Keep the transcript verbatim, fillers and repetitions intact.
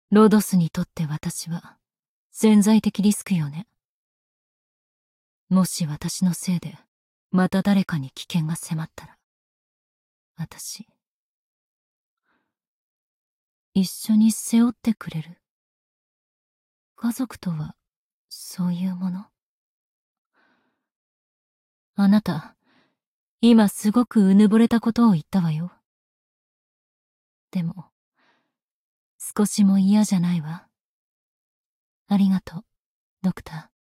ロドスにとって私は潜在的リスクよね。もし私のせいでまた誰かに危険が迫ったら、私、一緒に背負ってくれる？家族とはそういうもの？あなた、今すごくうぬぼれたことを言ったわよ。でも、少しも嫌じゃないわ。ありがとう、ドクター。